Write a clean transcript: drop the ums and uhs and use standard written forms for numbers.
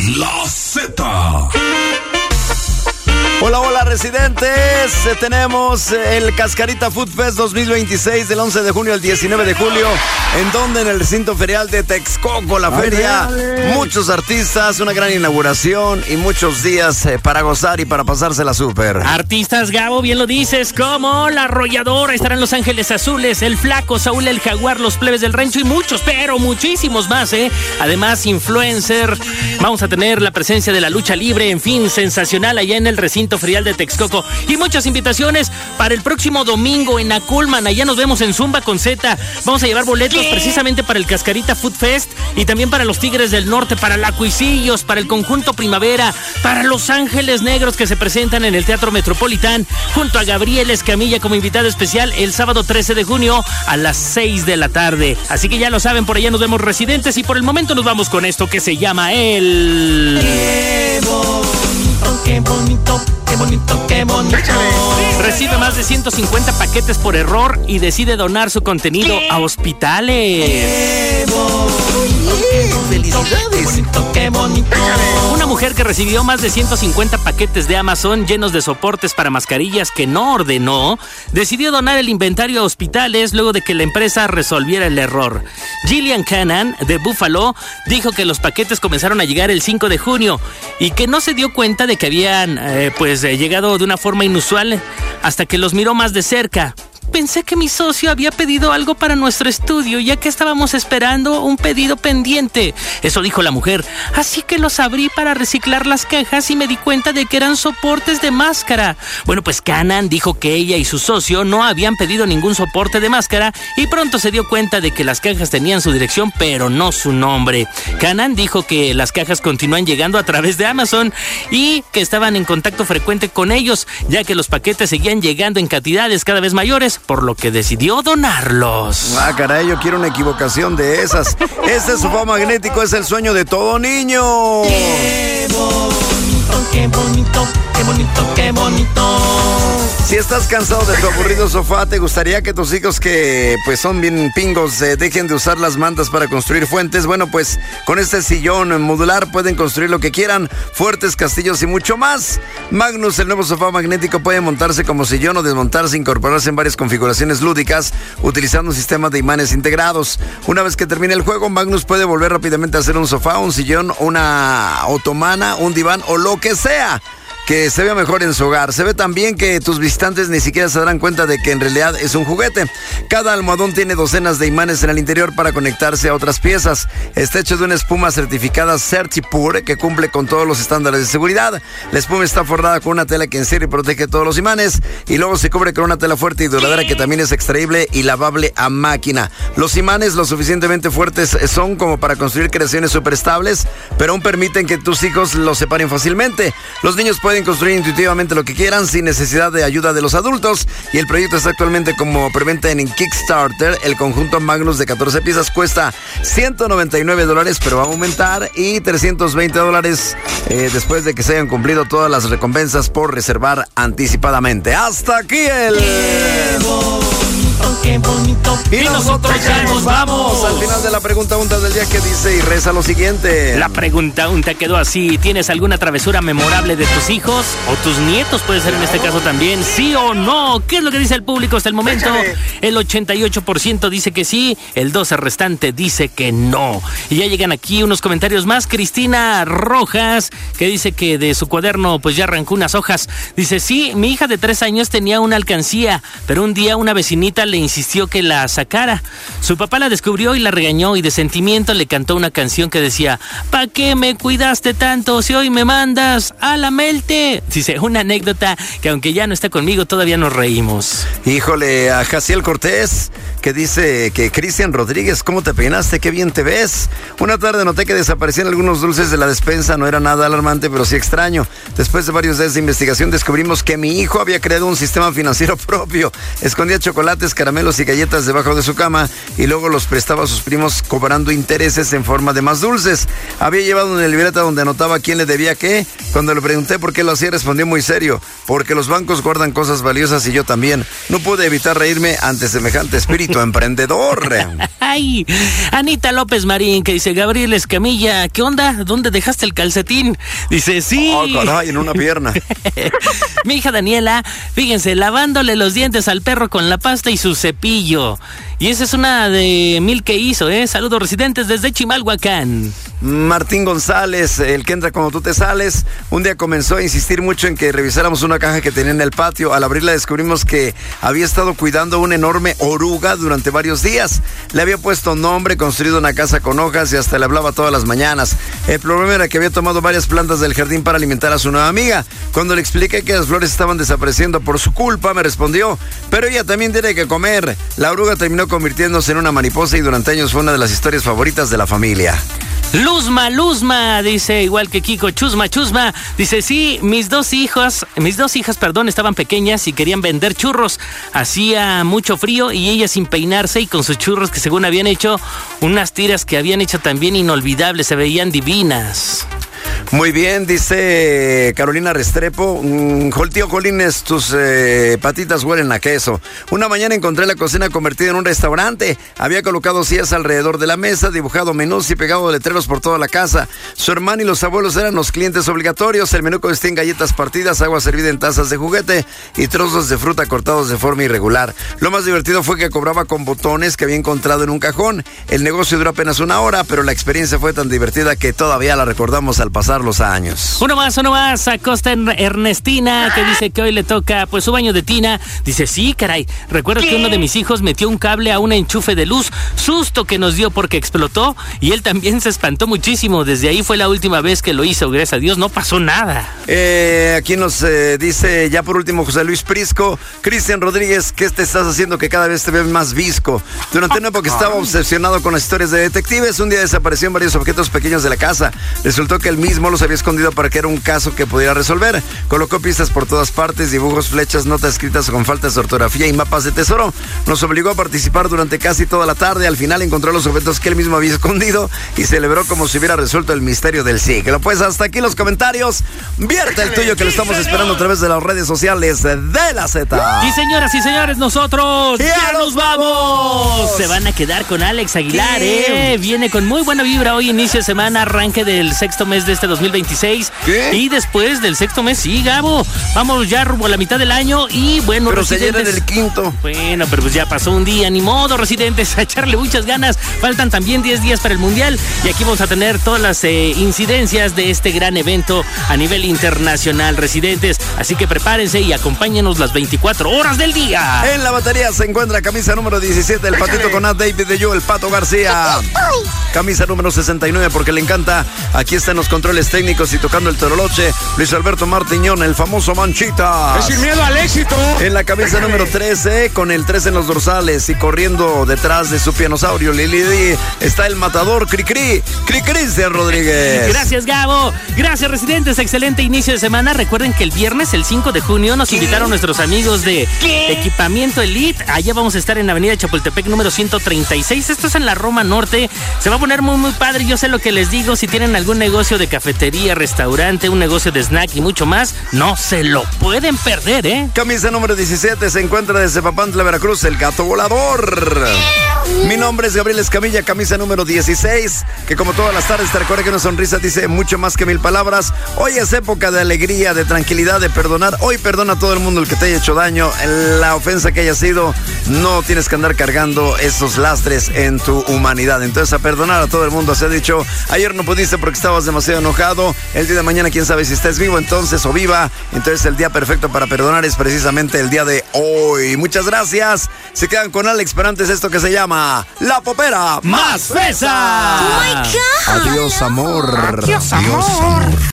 La Z. Hola, hola, residentes. Tenemos el Cascarita Food Fest 2026 del 11 de junio al 19 de julio. ¿En donde? En el recinto ferial de Texcoco, la feria. Muchos artistas, una gran inauguración y muchos días para gozar y para pasársela súper. Artistas, Gabo, bien lo dices, como La Arrolladora, estarán Los Ángeles Azules, El Flaco, Saúl el Jaguar, Los Plebes del Rancho y muchos, pero muchísimos más, ¿eh? Además, influencer, vamos a tener la presencia de la lucha libre, en fin, sensacional allá en el recinto ferial de Texcoco. Y muchas invitaciones para el próximo domingo en Aculman. Allá nos vemos en Zumba con Z. Vamos a llevar boletos precisamente para el Cascarita Food Fest y también para los Tigres del Norte, para la Cuisillos, para el Conjunto Primavera, para Los Ángeles Negros que se presentan en el Teatro Metropolitán junto a Gabriel Escamilla como invitado especial el sábado 13 de junio a las 6 de la tarde. Así que ya lo saben, por allá nos vemos, residentes, y por el momento nos vamos con esto que se llama el... ¡Qué bonito, qué bonito! ¡Qué bonito, qué bonito! Recibe más de 150 paquetes por error y decide donar su contenido a hospitales. ¡Qué bonito! ¡Felicidades! ¡Qué bonito! Una mujer que recibió más de 150 paquetes de Amazon llenos de soportes para mascarillas que no ordenó, decidió donar el inventario a hospitales luego de que la empresa resolviera el error. Gillian Cannon, de Buffalo, dijo que los paquetes comenzaron a llegar el 5 de junio y que no se dio cuenta de que habían llegado de una forma inusual hasta que los miró más de cerca. Pensé que mi socio había pedido algo para nuestro estudio, ya que estábamos esperando un pedido pendiente. Eso dijo la mujer. Así que los abrí para reciclar las cajas y me di cuenta de que eran soportes de máscara. Bueno, pues Cannon dijo que ella y su socio no habían pedido ningún soporte de máscara y pronto se dio cuenta de que las cajas tenían su dirección, pero no su nombre. Cannon dijo que las cajas continúan llegando a través de Amazon y que estaban en contacto frecuente con ellos, ya que los paquetes seguían llegando en cantidades cada vez mayores, por lo que decidió donarlos. Ah, caray, yo quiero una equivocación de esas. Este sofá magnético es el sueño de todo niño. ¡Qué bonito, qué bonito, qué bonito, qué bonito! Si estás cansado de tu aburrido sofá, ¿te gustaría que tus hijos que pues son bien pingos dejen de usar las mantas para construir fuentes? Bueno, pues con este sillón modular pueden construir lo que quieran, fuertes, castillos y mucho más. Magnus, el nuevo sofá magnético, puede montarse como sillón o desmontarse, incorporarse en varias configuraciones lúdicas utilizando un sistema de imanes integrados. Una vez que termine el juego, Magnus puede volver rápidamente a hacer un sofá, un sillón, una otomana, un diván o lo que sea que se vea mejor en su hogar. Se ve también que tus visitantes ni siquiera se darán cuenta de que en realidad es un juguete. Cada almohadón tiene docenas de imanes en el interior para conectarse a otras piezas. Está hecho de una espuma certificada CertiPure que cumple con todos los estándares de seguridad. La espuma está forrada con una tela que encierra y protege todos los imanes y luego se cubre con una tela fuerte y duradera que también es extraíble y lavable a máquina. Los imanes lo suficientemente fuertes son como para construir creaciones súper estables, pero aún permiten que tus hijos los separen fácilmente. Los niños pueden construir intuitivamente lo que quieran sin necesidad de ayuda de los adultos y el proyecto está actualmente como preventa en Kickstarter. El conjunto Magnus de 14 piezas cuesta $199, pero va a aumentar, y $320 después de que se hayan cumplido todas las recompensas por reservar anticipadamente. Hasta aquí el... Qué bonito. Y nosotros ya nos vamos al final de la pregunta unta del día, que dice y reza lo siguiente. La pregunta unta quedó así: ¿tienes alguna travesura memorable de tus hijos o tus nietos? Puede ser en este caso también, ¿sí o no? ¿Qué es lo que dice el público hasta el momento? El 88% dice que sí, el 12% restante dice que no. Y ya llegan aquí unos comentarios más. Cristina Rojas, que dice que de su cuaderno pues ya arrancó unas hojas. Dice: sí, mi hija de 3 años tenía una alcancía, pero un día una vecinita le insistió que la sacara. Su papá la descubrió y la regañó, y de sentimiento le cantó una canción que decía: ¿pa' qué me cuidaste tanto si hoy me mandas a la melte? Dice, una anécdota que aunque ya no está conmigo, todavía nos reímos. Híjole, a Jaciel Cortés, que dice que Cristian Rodríguez, ¿cómo te peinaste? ¡Qué bien te ves! Una tarde noté que desaparecían algunos dulces de la despensa. No era nada alarmante, pero sí extraño. Después de varios días de investigación, descubrimos que mi hijo había creado un sistema financiero propio. Escondía chocolates, caramelos y galletas debajo de su cama y luego los prestaba a sus primos cobrando intereses en forma de más dulces. Había llevado una libreta donde anotaba quién le debía qué Cuando le pregunté por qué lo hacía, respondió muy serio: porque los bancos guardan cosas valiosas y yo también. No pude evitar reírme ante semejante espíritu emprendedor. Ay, Anita López Marín, que dice: Gabriel Escamilla, ¿qué onda? ¿Dónde dejaste el calcetín? Dice: sí. Oh, caray, en una pierna. Mi hija Daniela, fíjense, lavándole los dientes al perro con la pasta y su cepillo. Y esa es una de 1000 que hizo, ¿eh? Saludos, residentes desde Chimalhuacán. Martín González, el que entra cuando tú te sales, un día comenzó a insistir mucho en que revisáramos una caja que tenía en el patio. Al abrirla descubrimos que había estado cuidando una enorme oruga durante varios días. Le había puesto nombre, construido una casa con hojas y hasta le hablaba todas las mañanas. El problema era que había tomado varias plantas del jardín para alimentar a su nueva amiga. Cuando le expliqué que las flores estaban desapareciendo por su culpa, me respondió: pero ella también tiene que comer. La oruga terminó convirtiéndose en una mariposa y durante años fue una de las historias favoritas de la familia. Luzma, dice, igual que Kiko, Chusma, dice: sí, mis dos hijas, estaban pequeñas y querían vender churros. Hacía mucho frío y ellas sin peinarse y con sus churros que según habían hecho, unas tiras que habían hecho también inolvidables, se veían divinas. Muy bien, dice Carolina Restrepo: tío Jolines, tus patitas huelen a queso. Una mañana encontré la cocina convertida en un restaurante. Había colocado sillas alrededor de la mesa, dibujado menús y pegado letreros por toda la casa. Su hermana y los abuelos eran los clientes obligatorios. El menú consistía en galletas partidas, agua servida en tazas de juguete y trozos de fruta cortados de forma irregular. Lo más divertido fue que cobraba con botones que había encontrado en un cajón. El negocio duró apenas una hora, pero la experiencia fue tan divertida que todavía la recordamos al pasar los años. Uno más, Acosta Ernestina, que dice que hoy le toca pues su baño de tina. Dice: sí, caray, recuerdo que uno de mis hijos metió un cable a un enchufe de luz, susto que nos dio porque explotó y él también se espantó muchísimo. Desde ahí fue la última vez que lo hizo, gracias a Dios no pasó nada. Aquí nos dice ya por último José Luis Prisco: Cristian Rodríguez, ¿qué te estás haciendo que cada vez te ves más visco? Durante una época estaba obsesionado con las historias de detectives. Un día desaparecieron varios objetos pequeños de la casa. Resultó que él mismo los había escondido para que era un caso que pudiera resolver. Colocó pistas por todas partes, dibujos, flechas, notas escritas con faltas de ortografía y mapas de tesoro. Nos obligó a participar durante casi toda la tarde. Al final encontró los objetos que él mismo había escondido y celebró como si hubiera resuelto el misterio del siglo. Pues hasta aquí los comentarios. Vierte el tuyo, que lo estamos esperando a través de las redes sociales de la Z. Y señoras y señores, nosotros ya nos vamos. Se van a quedar con Alex Aguilar, Viene con muy buena vibra hoy, inicio de semana, arranque del sexto mes de este 2026. ¿Qué? Y después del sexto mes, sí, Gabo, vamos ya rumbo a la mitad del año y bueno, pero residentes, se llena el quinto. Bueno, pero pues ya pasó un día, ni modo, residentes, a echarle muchas ganas. Faltan también 10 días para el Mundial y aquí vamos a tener todas las incidencias de este gran evento a nivel internacional, residentes. Así que prepárense y acompáñenos las 24 horas del día. En la batería se encuentra camisa número 17, el patito con A, David de Yo, el Pato García. Camisa número 69, porque le encanta. Aquí están los controles técnicos y tocando el toroloche, Luis Alberto Martiñón, el famoso Manchitas. Es sin miedo al éxito. En la camisa número 13, con el 3 en los dorsales y corriendo detrás de su pianosaurio Lili, está el matador Cristian Rodríguez. Gracias, Gabo. Gracias, residentes. Excelente inicio de semana. Recuerden que el viernes, el 5 de junio, nos invitaron nuestros amigos de Equipamiento Elite. Allá vamos a estar en Avenida Chapultepec, número 136. Esto es en la Roma Norte. Se va a poner muy, muy padre. Yo sé lo que les digo. Si tienen algún negocio de cafetería, restaurante, un negocio de snack y mucho más, no se lo pueden perder, Camisa número 17 se encuentra desde Papantla, Veracruz, el Gato Volador. Mi nombre es Gabriel Escamilla, camisa número 16, que como todas las tardes te recuerda que una sonrisa dice mucho más que 1000 palabras. Hoy es época de alegría, de tranquilidad, de perdonar. Hoy perdona a todo el mundo el que te haya hecho daño, la ofensa que haya sido. No tienes que andar cargando esos lastres en tu humanidad. Entonces, a perdonar a todo el mundo. Se ha dicho, ayer no pudiste porque estabas demasiado enojado. El día de mañana, quién sabe si estés vivo entonces o viva. Entonces, el día perfecto para perdonar es precisamente el día de hoy. Muchas gracias. Se quedan con Alex, pero antes esto que se llama La Popera Más Fresa. Oh my God. Adiós, amor. Adiós, amor.